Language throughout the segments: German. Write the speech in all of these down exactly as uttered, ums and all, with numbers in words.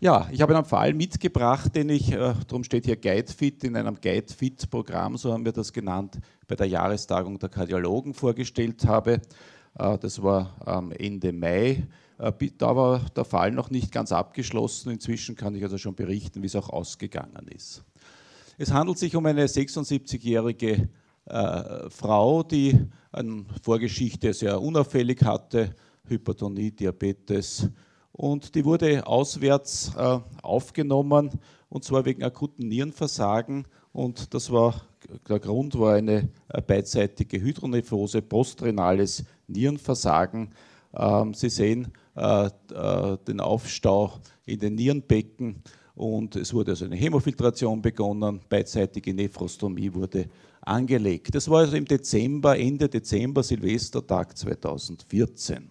Ja, ich habe einen Fall mitgebracht, den ich, äh, darum steht hier GuideFit, in einem GuideFit-Programm, so haben wir das genannt, bei der Jahrestagung der Kardiologen vorgestellt habe. Äh, das war ähm, Ende Mai. Äh, da war der Fall noch nicht ganz abgeschlossen. Inzwischen kann ich also schon berichten, wie es auch ausgegangen ist. Es handelt sich um eine sechsundsiebzigjährige äh, Frau, die eine Vorgeschichte sehr unauffällig hatte, Hypertonie, Diabetes, und die wurde auswärts äh, aufgenommen, und zwar wegen akuten Nierenversagen, und das war, der Grund war eine äh, beidseitige Hydronephrise, postrenales Nierenversagen. Ähm, Sie sehen äh, äh, den Aufstau in den Nierenbecken, und es wurde also eine Hämofiltration begonnen, beidseitige Nephrostomie wurde angelegt. Das war also im Dezember, Ende Dezember, Silvestertag zweitausendvierzehn.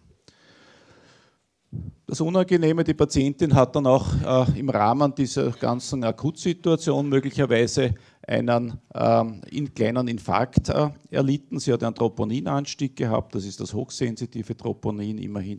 Das Unangenehme, die Patientin hat dann auch äh, im Rahmen dieser ganzen Akutsituation möglicherweise einen ähm, in, kleinen Infarkt äh, erlitten. Sie hat einen Troponinanstieg gehabt, das ist das hochsensitive Troponin, immerhin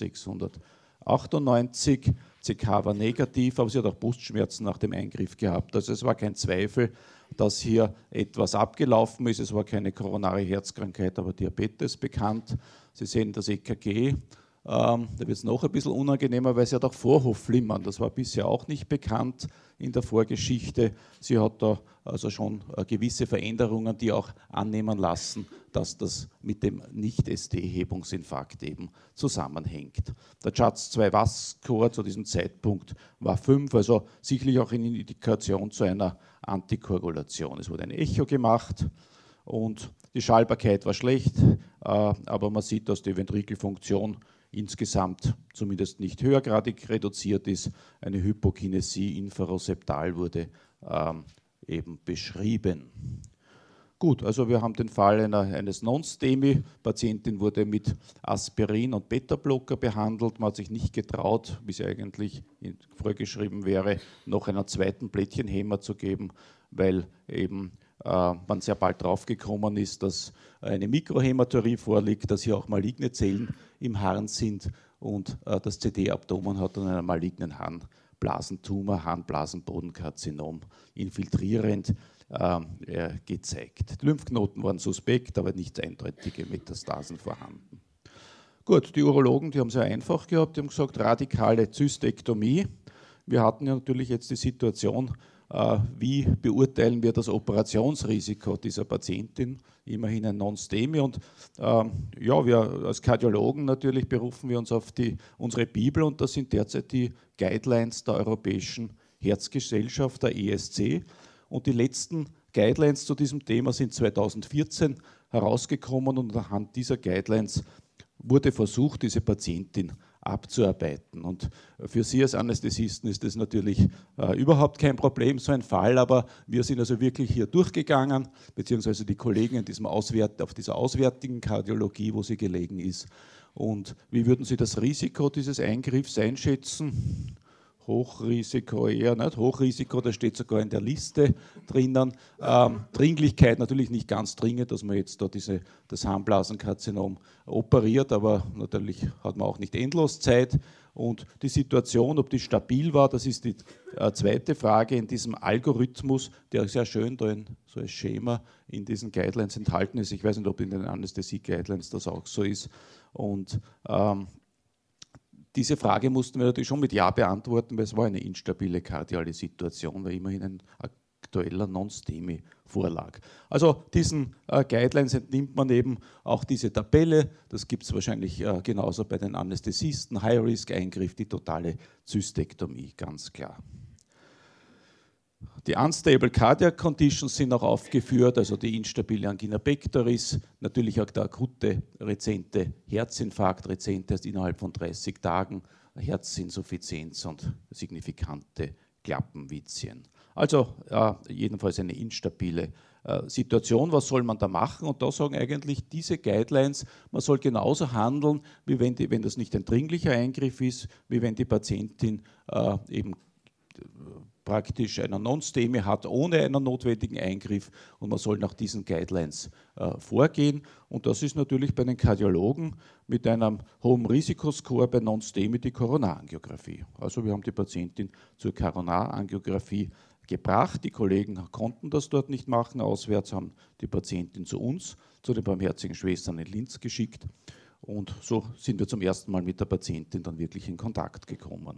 eintausendsechshundertachtundneunzig. C K war negativ, aber sie hat auch Brustschmerzen nach dem Eingriff gehabt. Also es war kein Zweifel, dass hier etwas abgelaufen ist. Es war keine koronare Herzkrankheit, aber Diabetes bekannt. Sie sehen das E K G. Ähm, da wird es noch ein bisschen unangenehmer, weil sie hat auch Vorhofflimmern. Das war bisher auch nicht bekannt in der Vorgeschichte. Sie hat da also schon äh, gewisse Veränderungen, die auch annehmen lassen, dass das mit dem Nicht-S T-Hebungsinfarkt eben zusammenhängt. Der C H A D S zwei W A S-Score zu diesem Zeitpunkt war fünf, also sicherlich auch eine Indikation zu einer Antikoagulation. Es wurde ein Echo gemacht und die Schallbarkeit war schlecht, äh, aber man sieht, dass die Ventrikelfunktion insgesamt zumindest nicht höhergradig reduziert ist. Eine Hypokinesie infraroseptal wurde ähm, eben beschrieben. Gut, also wir haben den Fall einer, eines Non-STEMI. Patientin wurde mit Aspirin und Beta-Blocker behandelt. Man hat sich nicht getraut, wie es eigentlich vorgeschrieben wäre, noch einen zweiten Plättchenhemmer zu geben, weil eben äh, man sehr bald draufgekommen ist, dass eine Mikrohämaturie vorliegt, dass hier auch maligne Zellen im Harn sind, und äh, das C D-Abdomen hat dann einen malignen Harnblasentumor, Harnblasenbodenkarzinom, infiltrierend äh, gezeigt. Die Lymphknoten waren suspekt, aber nicht eindeutige Metastasen vorhanden. Gut, die Urologen, die haben es sehr einfach gehabt, die haben gesagt, radikale Zystektomie. Wir hatten ja natürlich jetzt die Situation, äh, wie beurteilen wir das Operationsrisiko dieser Patientin, immerhin ein Non-STEMI. Und ähm, ja, wir als Kardiologen natürlich berufen wir uns auf die, unsere Bibel, und das sind derzeit die Guidelines der Europäischen Herzgesellschaft, der E S C. Und die letzten Guidelines zu diesem Thema sind zweitausendvierzehn herausgekommen, und anhand dieser Guidelines wurde versucht, diese Patientin abzuarbeiten. Und für Sie als Anästhesisten ist das natürlich äh, überhaupt kein Problem, so ein Fall, aber wir sind also wirklich hier durchgegangen, beziehungsweise die Kollegen in diesem Auswert, auf dieser auswärtigen Kardiologie, wo sie gelegen ist. Und wie würden Sie das Risiko dieses Eingriffs einschätzen? Hochrisiko eher nicht, Hochrisiko, das steht sogar in der Liste drinnen. Ähm, Dringlichkeit natürlich nicht ganz dringend, dass man jetzt da diese, das Harnblasenkarzinom operiert, aber natürlich hat man auch nicht endlos Zeit. Und die Situation, ob die stabil war, das ist die äh, zweite Frage in diesem Algorithmus, der sehr schön da in so ein Schema in diesen Guidelines enthalten ist. Ich weiß nicht, ob in den Anästhesie-Guidelines das auch so ist. Und ähm, diese Frage mussten wir natürlich schon mit Ja beantworten, weil es war eine instabile kardiale Situation, weil immerhin ein aktueller Non-STEMI vorlag. Also diesen äh, Guidelines entnimmt man eben auch diese Tabelle. Das gibt es wahrscheinlich äh, genauso bei den Anästhesisten. High-Risk-Eingriff, die totale Zystektomie, ganz klar. Die Unstable Cardiac Conditions sind auch aufgeführt, also die instabile Angina pectoris, natürlich auch der akute rezente Herzinfarkt, rezent erst innerhalb von dreißig Tagen, Herzinsuffizienz und signifikante Klappenvizien. Also äh, jedenfalls eine instabile äh, Situation. Was soll man da machen? Und da sagen eigentlich diese Guidelines, man soll genauso handeln, wie wenn, die, wenn das nicht ein dringlicher Eingriff ist, wie wenn die Patientin äh, eben praktisch einer Non-STEMI hat, ohne einen notwendigen Eingriff, und man soll nach diesen Guidelines äh, vorgehen. Und das ist natürlich bei den Kardiologen mit einem hohen Risikoscore bei Non-STEMI die Koronarangiographie. Also wir haben die Patientin zur Koronarangiographie gebracht. Die Kollegen konnten das dort nicht machen. Auswärts haben die Patientin zu uns, zu den Barmherzigen Schwestern in Linz geschickt. Und so sind wir zum ersten Mal mit der Patientin dann wirklich in Kontakt gekommen.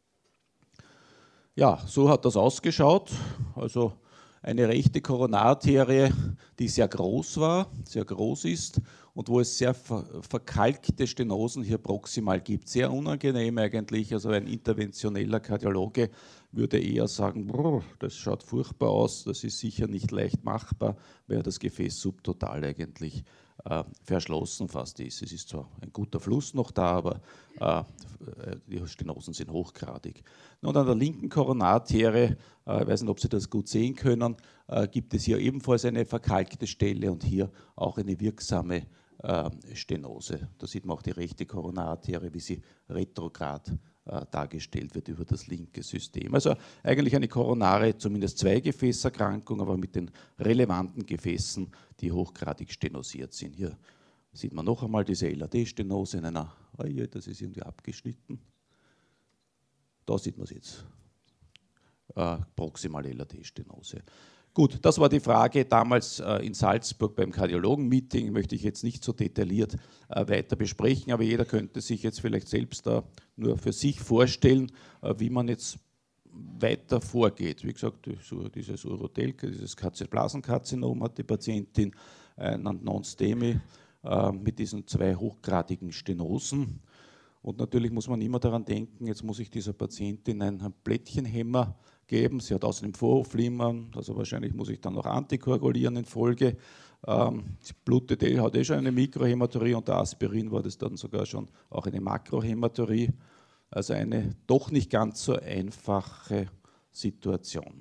Ja, so hat das ausgeschaut. Also eine rechte Koronararterie, die sehr groß war, sehr groß ist und wo es sehr verkalkte Stenosen hier proximal gibt. Sehr unangenehm eigentlich. Also ein interventioneller Kardiologe würde eher sagen, das schaut furchtbar aus, das ist sicher nicht leicht machbar, weil das Gefäß subtotal eigentlich äh, verschlossen fast ist. Es ist zwar ein guter Fluss noch da, aber äh, die Stenosen sind hochgradig. Und an der linken Koronararterie, äh, ich weiß nicht, ob Sie das gut sehen können, äh, gibt es hier ebenfalls eine verkalkte Stelle und hier auch eine wirksame äh, Stenose. Da sieht man auch die rechte Koronararterie, wie sie retrograd äh, dargestellt wird über das linke System. Also eigentlich eine koronare, zumindest Zweigefäßerkrankung, aber mit den relevanten Gefäßen, die hochgradig stenosiert sind. Hier sieht man noch einmal diese L A D-Stenose in einer, oh je, das ist irgendwie abgeschnitten. Da sieht man es jetzt, äh, proximale L A D-Stenose. Gut, das war die Frage damals äh, in Salzburg beim Kardiologen-Meeting, möchte ich jetzt nicht so detailliert äh, weiter besprechen, aber jeder könnte sich jetzt vielleicht selbst da nur für sich vorstellen, äh, wie man jetzt weiter vorgeht. Wie gesagt, dieses Urothel, dieses Blasenkarzinom hat die Patientin, einen Non-STEMI äh, mit diesen zwei hochgradigen Stenosen. Und natürlich muss man immer daran denken, jetzt muss ich dieser Patientin einen Plättchenhemmer geben. Sie hat außerdem Vorhofflimmern, also wahrscheinlich muss ich dann noch antikoagulieren in Folge. Ähm, sie blutet eh, hat eh schon eine Mikrohämaturie, unter Aspirin war das dann sogar schon auch eine Makrohämaturie. Also eine doch nicht ganz so einfache Situation.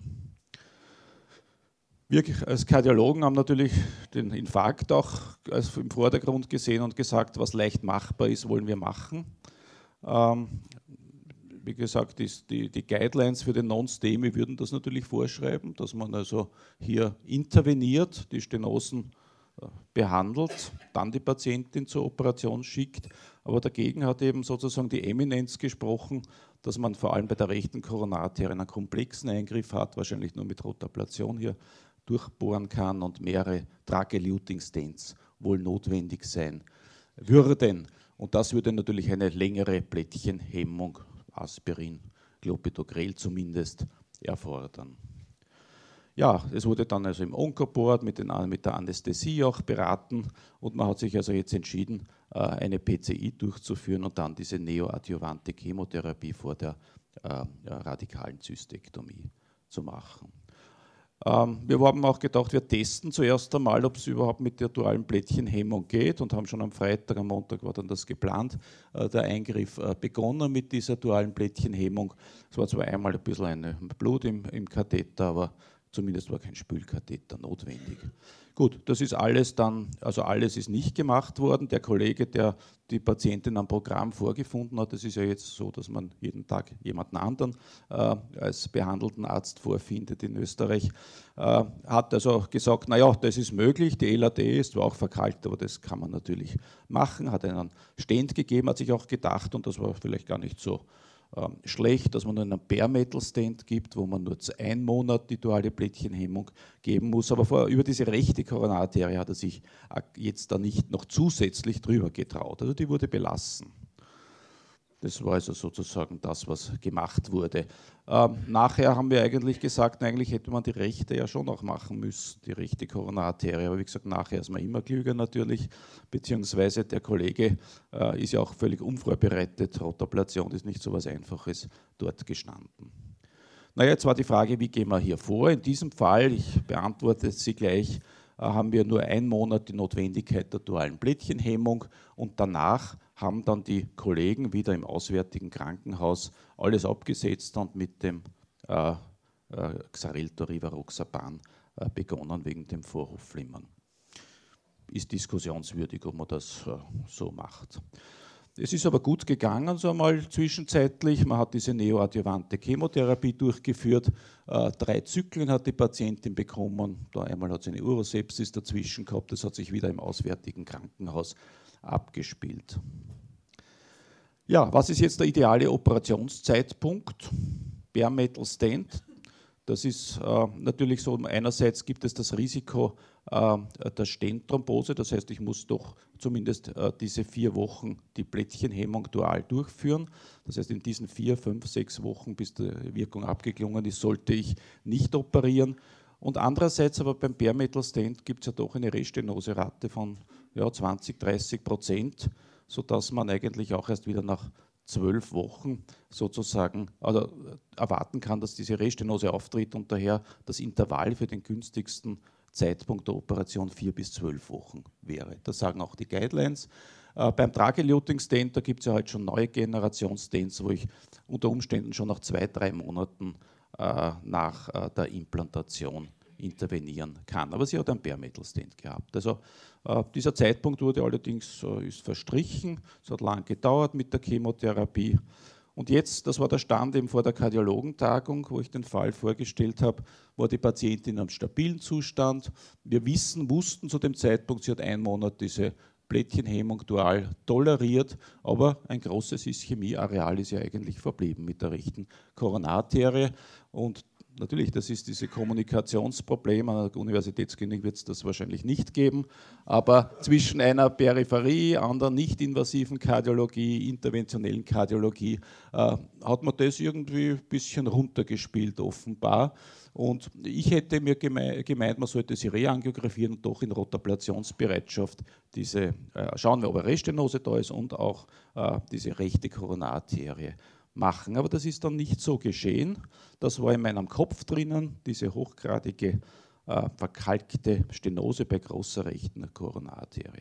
Wir als Kardiologen haben natürlich den Infarkt auch im Vordergrund gesehen und gesagt, was leicht machbar ist, wollen wir machen. Ähm, wie gesagt, ist die, die Guidelines für den Non-STEMI würden das natürlich vorschreiben, dass man also hier interveniert, die Stenosen behandelt, dann die Patientin zur Operation schickt. Aber dagegen hat eben sozusagen die Eminenz gesprochen, dass man vor allem bei der rechten Koronararterie einen komplexen Eingriff hat, wahrscheinlich nur mit Rotablation hier durchbohren kann und mehrere Drug-Eluting-Stents wohl notwendig sein würden. Und das würde natürlich eine längere Plättchenhemmung, Aspirin, Clopidogrel zumindest, erfordern. Ja, es wurde dann also im Oncoboard mit, den, mit der Anästhesie auch beraten und man hat sich also jetzt entschieden, eine P C I durchzuführen und dann diese neoadjuvante Chemotherapie vor der äh, radikalen Zystektomie zu machen. Ähm, wir haben auch gedacht, wir testen zuerst einmal, ob es überhaupt mit der dualen Plättchenhemmung geht und haben schon am Freitag, am Montag war dann das geplant, äh, der Eingriff äh, begonnen mit dieser dualen Plättchenhemmung. Es war zwar einmal ein bisschen ein Blut im, im Katheter, aber zumindest war kein Spülkatheter notwendig. Gut, das ist alles dann, also alles ist nicht gemacht worden. Der Kollege, der die Patientin am Programm vorgefunden hat, das ist ja jetzt so, dass man jeden Tag jemanden anderen äh, als behandelten Arzt vorfindet in Österreich, äh, hat also gesagt, naja, das ist möglich, die L A D ist zwar auch verkalkt, aber das kann man natürlich machen, hat einen Stent gegeben, hat sich auch gedacht, und das war vielleicht gar nicht so Ähm, schlecht, dass man nur einen Bare-Metal-Stent gibt, wo man nur einen Monat die duale Plättchenhemmung geben muss. Aber vor, über diese rechte Koronararterie hat er sich jetzt da nicht noch zusätzlich drüber getraut. Also die wurde belassen. Das war also sozusagen das, was gemacht wurde. Ähm, nachher haben wir eigentlich gesagt, na, eigentlich hätte man die rechte ja schon auch machen müssen, die rechte Koronararterie. Aber wie gesagt, nachher ist man immer klüger natürlich, beziehungsweise der Kollege äh, ist ja auch völlig unvorbereitet. Rotablation ist nicht so was Einfaches dort gestanden. Na, jetzt war die Frage, wie gehen wir hier vor? In diesem Fall, ich beantworte sie gleich, haben wir nur einen Monat die Notwendigkeit der dualen Plättchenhemmung und danach haben dann die Kollegen wieder im auswärtigen Krankenhaus alles abgesetzt und mit dem äh, äh, Xarelto Rivaroxaban äh, begonnen wegen dem Vorhofflimmern. Ist diskussionswürdig, ob man das äh, so macht. Es ist aber gut gegangen, so einmal zwischenzeitlich. Man hat diese neoadjuvante Chemotherapie durchgeführt. Äh, drei Zyklen hat die Patientin bekommen. Da einmal hat sie eine Urosepsis dazwischen gehabt. Das hat sich wieder im auswärtigen Krankenhaus abgespielt. Ja, was ist jetzt der ideale Operationszeitpunkt? Bare Metal Stent. Das ist äh, natürlich so, einerseits gibt es das Risiko äh, der Stentthrombose, das heißt, ich muss doch zumindest äh, diese vier Wochen die Plättchenhemmung dual durchführen. Das heißt, in diesen vier, fünf, sechs Wochen, bis die Wirkung abgeklungen ist, sollte ich nicht operieren. Und andererseits aber beim Bare Metal Stent gibt es ja doch eine Restenoserate von ja, zwanzig, dreißig Prozent, sodass man eigentlich auch erst wieder nach zwölf Wochen sozusagen also erwarten kann, dass diese Restenose auftritt und daher das Intervall für den günstigsten Zeitpunkt der Operation vier bis zwölf Wochen wäre. Das sagen auch die Guidelines. Äh, beim Drug-Eluting-Stent, da gibt es ja halt schon neue Generation-Stents, wo ich unter Umständen schon nach zwei, drei Monaten äh, nach äh, der Implantation intervenieren kann. Aber sie hat einen Bare Metal Stent gehabt. Also äh, dieser Zeitpunkt wurde allerdings äh, ist verstrichen. Es hat lang gedauert mit der Chemotherapie. Und jetzt, das war der Stand eben vor der Kardiologentagung, wo ich den Fall vorgestellt habe, war die Patientin in einem stabilen Zustand. Wir wissen, wussten zu dem Zeitpunkt, sie hat einen Monat diese Plättchenhemmung dual toleriert, aber ein großes Ischämieareal ist ja eigentlich verblieben mit der rechten Koronararterie. Und natürlich, das ist dieses Kommunikationsproblem. An der Universitätsklinik wird es das wahrscheinlich nicht geben. Aber zwischen einer Peripherie, anderen nicht-invasiven Kardiologie, interventionellen Kardiologie, äh, hat man das irgendwie ein bisschen runtergespielt, offenbar. Und ich hätte mir gemeint, man sollte sie reangiografieren und doch in Rotablationsbereitschaft diese, äh, schauen wir, ob eine Restenose da ist und auch äh, diese rechte Koronararterie machen. Aber das ist dann nicht so geschehen. Das war in meinem Kopf drinnen, diese hochgradige äh, verkalkte Stenose bei großer rechten Koronararterie.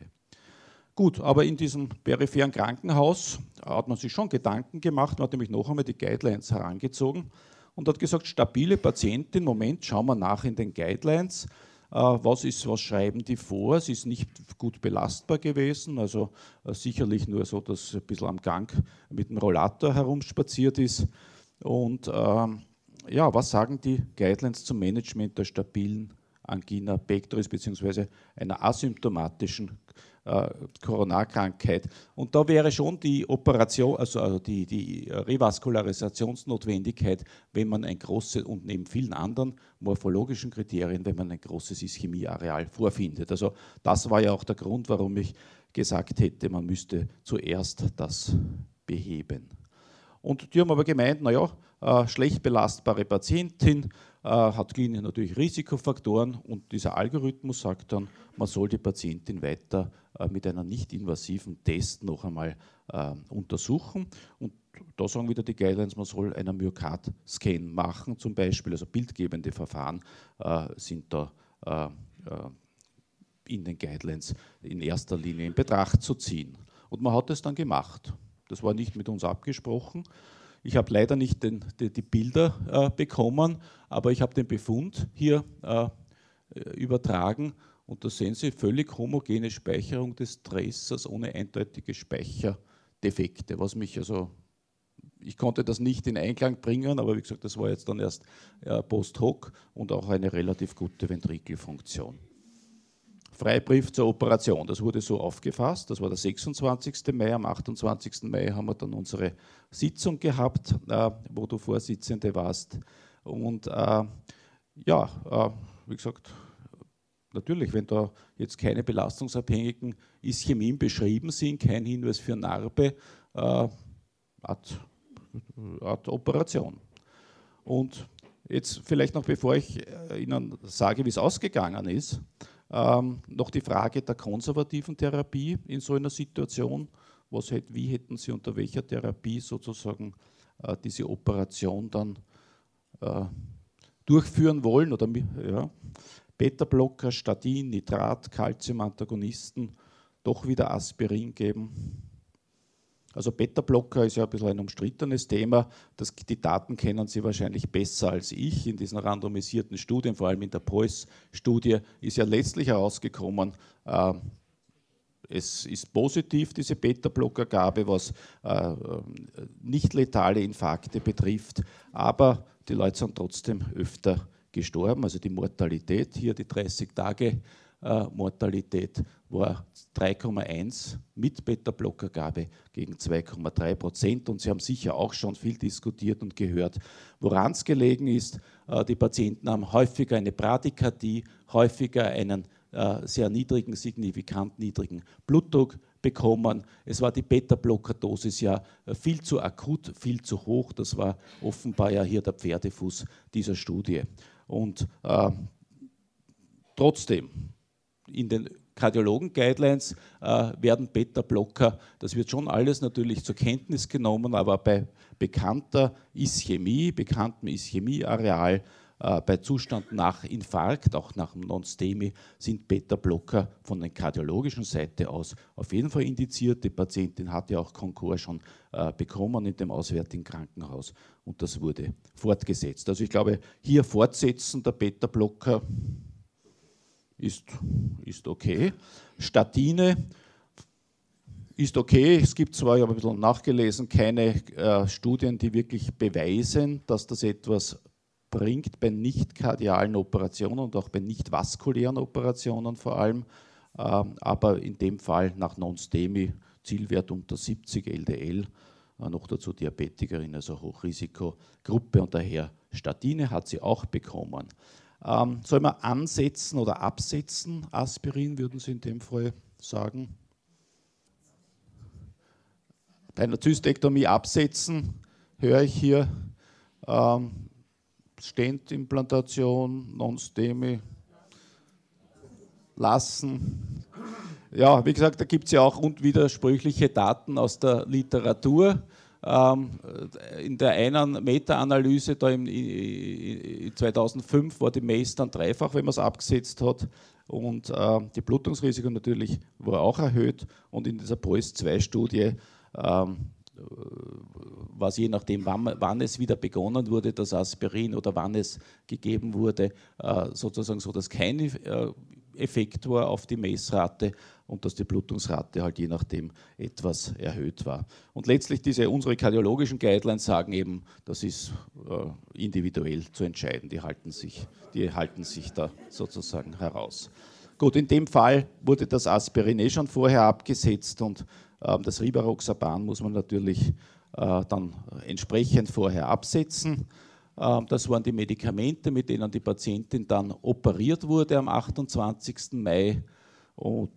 Gut, aber in diesem peripheren Krankenhaus hat man sich schon Gedanken gemacht. Man hat nämlich noch einmal die Guidelines herangezogen und hat gesagt, stabile Patientin, Moment, schauen wir nach in den Guidelines. Was, ist, was schreiben die vor? Es ist nicht gut belastbar gewesen, also äh, sicherlich nur so, dass ein bisschen am Gang mit dem Rollator herumspaziert ist. Und ähm, ja, was sagen die Guidelines zum Management der stabilen Angina pectoris bzw. einer asymptomatischen äh, Koronarkrankheit? Und da wäre schon die Operation, also, also die, die Revaskularisationsnotwendigkeit, wenn man ein großes und neben vielen anderen morphologischen Kriterien, wenn man ein großes Ischämieareal vorfindet. Also das war ja auch der Grund, warum ich gesagt hätte, man müsste zuerst das beheben. Und die haben aber gemeint, naja, äh, schlecht belastbare Patientin äh, hat klinisch natürlich Risikofaktoren und dieser Algorithmus sagt dann, man soll die Patientin weiter äh, mit einer nicht-invasiven Test noch einmal äh, untersuchen. Und da sagen wieder die Guidelines, man soll einen Myokard-Scan machen zum Beispiel, also bildgebende Verfahren äh, sind da äh, in den Guidelines in erster Linie in Betracht zu ziehen. Und man hat es dann gemacht. Das war nicht mit uns abgesprochen. Ich habe leider nicht den, die, die Bilder äh, bekommen, aber ich habe den Befund hier äh, übertragen und da sehen Sie völlig homogene Speicherung des Tracers ohne eindeutige Speicherdefekte, was mich also, ich konnte das nicht in Einklang bringen, aber wie gesagt, das war jetzt dann erst äh, post hoc und auch eine relativ gute Ventrikelfunktion. Freibrief zur Operation, das wurde so aufgefasst, das war der sechsundzwanzigste Mai, am achtundzwanzigsten Mai haben wir dann unsere Sitzung gehabt, äh, wo du Vorsitzende warst und äh, ja, äh, wie gesagt, natürlich, wenn da jetzt keine belastungsabhängigen Ischämien beschrieben sind, kein Hinweis für Narbe, äh, Art, Art Operation. Und jetzt vielleicht noch, bevor ich Ihnen sage, wie es ausgegangen ist, Ähm, noch die Frage der konservativen Therapie in so einer Situation. Was, wie hätten Sie unter welcher Therapie sozusagen äh, diese Operation dann äh, durchführen wollen? Oder, ja, Beta-Blocker, Statin, Nitrat, Calcium-Antagonisten, doch wieder Aspirin geben. Also Beta-Blocker ist ja ein bisschen ein umstrittenes Thema. Das, die Daten kennen Sie wahrscheinlich besser als ich. In diesen randomisierten Studien, vor allem in der P O E S-Studie, ist ja letztlich herausgekommen, äh, es ist positiv, diese Beta-Blocker-Gabe, was äh, nicht letale Infarkte betrifft, aber die Leute sind trotzdem öfter gestorben. Also die Mortalität, hier die dreißig Tage äh, Mortalität war drei Komma eins mit Beta-Blocker-Gabe gegen zwei Komma drei Prozent. Und Sie haben sicher auch schon viel diskutiert und gehört, woran es gelegen ist. Äh, die Patienten haben häufiger eine Bradykardie, häufiger einen äh, sehr niedrigen, signifikant niedrigen Blutdruck bekommen. Es war die Beta-Blocker-Dosis ja viel zu akut, viel zu hoch. Das war offenbar ja hier der Pferdefuß dieser Studie. Und äh, trotzdem, in den Kardiologen-Guidelines äh, werden Beta-Blocker, das wird schon alles natürlich zur Kenntnis genommen, aber bei bekannter Ischämie, bekanntem Ischämie-Areal, äh, bei Zustand nach Infarkt, auch nach dem Non-STEMI, sind Beta-Blocker von der kardiologischen Seite aus auf jeden Fall indiziert. Die Patientin hat ja auch Concor schon äh, bekommen in dem auswärtigen Krankenhaus und das wurde fortgesetzt. Also ich glaube, hier fortsetzen der Beta-Blocker Ist, ist okay. Statine ist okay. Es gibt zwar, ich habe ein bisschen nachgelesen, keine äh, Studien, die wirklich beweisen, dass das etwas bringt bei nicht kardialen Operationen und auch bei nicht vaskulären Operationen vor allem. Ähm, aber in dem Fall nach Non-STEMI Zielwert unter siebzig L D L, äh, noch dazu Diabetikerin, also Hochrisikogruppe und daher Statine hat sie auch bekommen. Ähm, soll man ansetzen oder absetzen? Aspirin, würden Sie in dem Fall sagen? Bei einer Zystektomie absetzen, höre ich hier. Ähm, Stentimplantation, Non-STEMI, lassen. Ja, wie gesagt, da gibt es ja auch unwidersprüchliche Daten aus der Literatur. In der einen Meta-Analyse da im zweitausendfünf war die M A C E dann dreifach, wenn man es abgesetzt hat. Und äh, die Blutungsrisiko natürlich war auch erhöht. Und in dieser P O E S zwei Studie ähm, war es je nachdem, wann, wann es wieder begonnen wurde, das Aspirin oder wann es gegeben wurde, äh, sozusagen so, dass kein äh, Effekt war auf die Messrate und dass die Blutungsrate halt je nachdem etwas erhöht war. Und letztlich diese unsere kardiologischen Guidelines sagen eben, das ist äh, individuell zu entscheiden, die halten sich, die halten sich da sozusagen heraus. Gut, in dem Fall wurde das Aspirin eh schon vorher abgesetzt und äh, das Rivaroxaban muss man natürlich äh, dann entsprechend vorher absetzen. Das waren die Medikamente, mit denen die Patientin dann operiert wurde am achtundzwanzigsten Mai. Und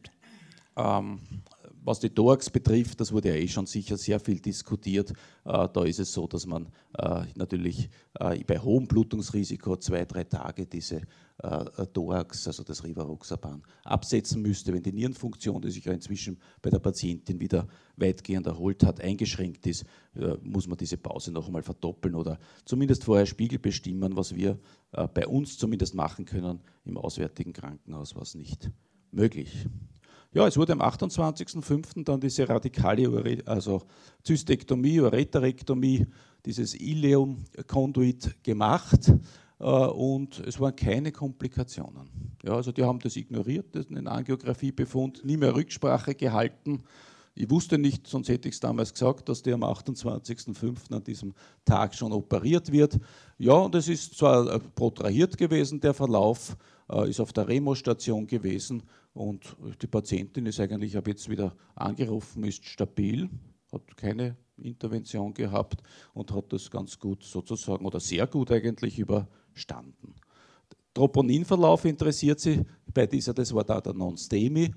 ähm, was die Thorax betrifft, das wurde ja eh schon sicher sehr viel diskutiert. Äh, da ist es so, dass man äh, natürlich äh, bei hohem Blutungsrisiko zwei, drei Tage diese äh, Thorax, also das Rivaroxaban, absetzen müsste, wenn die Nierenfunktion, die sich ja inzwischen bei der Patientin wieder weitgehend erholt hat, eingeschränkt ist, äh, muss man diese Pause noch einmal verdoppeln oder zumindest vorher Spiegel bestimmen, was wir äh, bei uns zumindest machen können. Im auswärtigen Krankenhaus war es nicht möglich. Ja, es wurde am achtundzwanzigsten fünften dann diese radikale also Zystektomie, Ureterektomie, dieses Ileum-Conduit gemacht äh, und es waren keine Komplikationen. Ja, also die haben das ignoriert, den Angiografiebefund, nie mehr Rücksprache gehalten. Ich wusste nicht, sonst hätte ich es damals gesagt, dass der am achtundzwanzigsten fünften an diesem Tag schon operiert wird. Ja, und es ist zwar protrahiert gewesen, der Verlauf, äh, ist auf der Remo-Station gewesen und die Patientin ist eigentlich, ich habe jetzt wieder angerufen, ist stabil, hat keine Intervention gehabt und hat das ganz gut sozusagen oder sehr gut eigentlich überstanden. Troponinverlauf interessiert Sie bei dieser, das war da der Non-STEMI,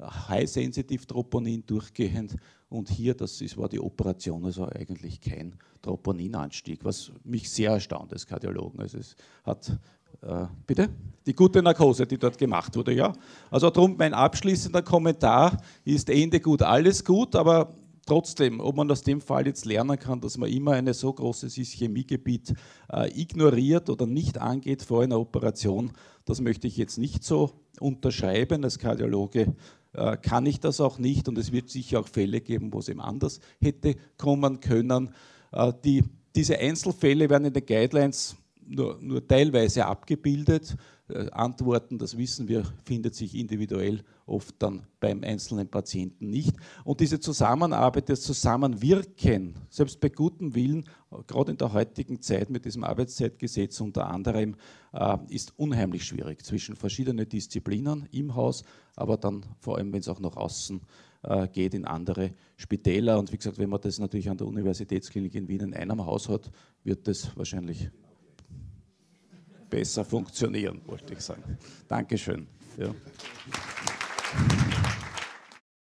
High-Sensitive-Troponin durchgehend und hier, das ist, war die Operation, also eigentlich kein Troponinanstieg, was mich sehr erstaunt als Kardiologen. Also es hat, äh, bitte? Die gute Narkose, die dort gemacht wurde, ja. Also darum mein abschließender Kommentar ist Ende gut, alles gut, aber trotzdem, ob man aus dem Fall jetzt lernen kann, dass man immer ein so großes Ischämiegebiet äh, ignoriert oder nicht angeht vor einer Operation, das möchte ich jetzt nicht so unterschreiben. Als Kardiologe äh, kann ich das auch nicht und es wird sicher auch Fälle geben, wo es eben anders hätte kommen können. Äh, die, diese Einzelfälle werden in den Guidelines nur, nur teilweise abgebildet. äh, Antworten, das wissen wir, findet sich individuell oft dann beim einzelnen Patienten nicht. Und diese Zusammenarbeit, das Zusammenwirken, selbst bei gutem Willen, gerade in der heutigen Zeit mit diesem Arbeitszeitgesetz unter anderem, äh, ist unheimlich schwierig zwischen verschiedenen Disziplinen im Haus, aber dann vor allem, wenn es auch nach außen äh, geht, in andere Spitäler. Und wie gesagt, wenn man das natürlich an der Universitätsklinik in Wien in einem Haus hat, wird das wahrscheinlich besser funktionieren, wollte ich sagen. Dankeschön. Ja.